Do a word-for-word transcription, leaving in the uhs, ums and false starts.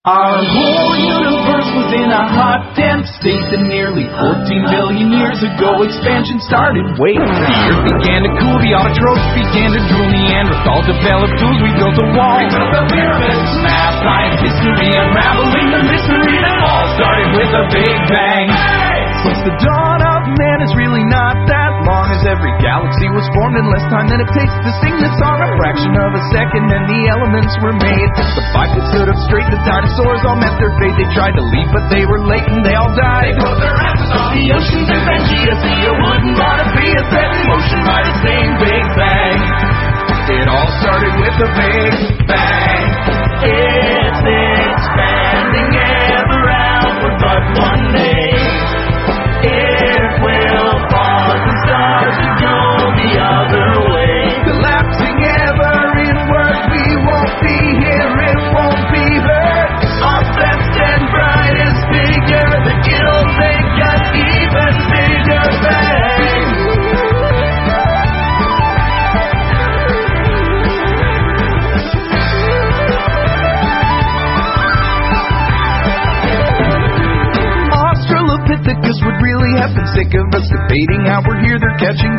Our whole universe was in a hot, dense state that nearly fourteen billion years ago expansion started. Wait, the earth began to cool, the autotrophs began to drool, Neanderthals developed tools, we built a wall. We built the pyramids, math, science, history, unraveling the mystery that all started with a big bang. Hey! Since the dawn of man is really not that long, as every galaxy was formed in less time than it takes to sing this song. A fraction of a second and the elements were made. The bipeds stood up straight, the dinosaurs all met their fate. They tried to leave but they were late and they all died. They put their asses on the oceans and Pangea. See, you wouldn't want to be a set in motion by the same Big Bang. It all started with a Big Bang. It's expanding ever outward, but one day it will pause and start to go the other way. Collapsing ever inward, we won't be here, it won't be heard. Our best and brightest figure, that it'll make us even bigger bang. Australopithecus would really have been sick of us debating how we're here. They're catching